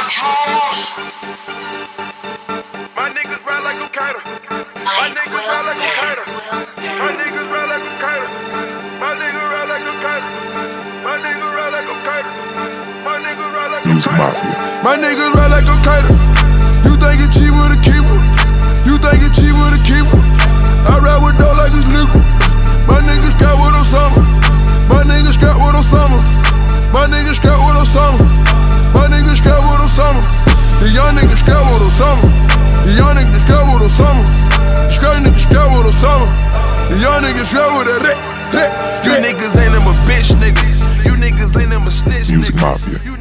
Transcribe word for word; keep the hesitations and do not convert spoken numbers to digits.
My niggas ride like a kiter. My niggas ride like a kiter. My niggas ride like a kiter. My niggas ride like a kiter. My niggas ride like a kiter. My niggas ride like a kiter. My niggas ride like a kiter. You think it's cheap with a keeper? You think it's cheap with a keeper? I ride with dog like it's legal. My niggas got with Osama. My niggas got with Osama. My niggas got with Osama. My niggas got with Osama. The young niggas got with Osama. The young niggas got with Osama. The straight niggas got with Osama. The young niggas got with that. You niggas ain't them a bitch niggas. You niggas ain't them a snitch niggas.